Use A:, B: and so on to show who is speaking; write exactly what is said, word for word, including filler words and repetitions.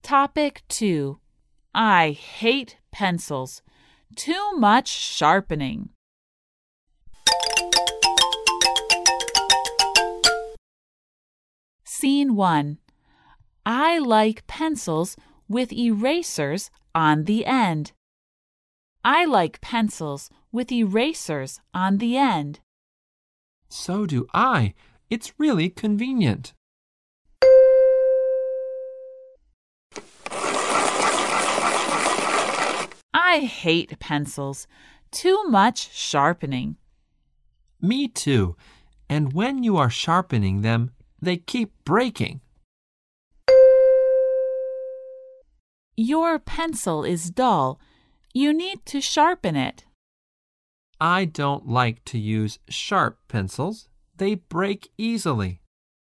A: Topic two. I hate pencils. Too much sharpening. Scene one. I like pencils with erasers on the end. I like pencils with erasers on the end.
B: So do I. It's really convenient.
A: I hate pencils. Too much sharpening.
B: Me too. And when you are sharpening them, they keep breaking.
A: Your pencil is dull. You need to sharpen it.
B: I don't like to use sharp pencils. They break easily.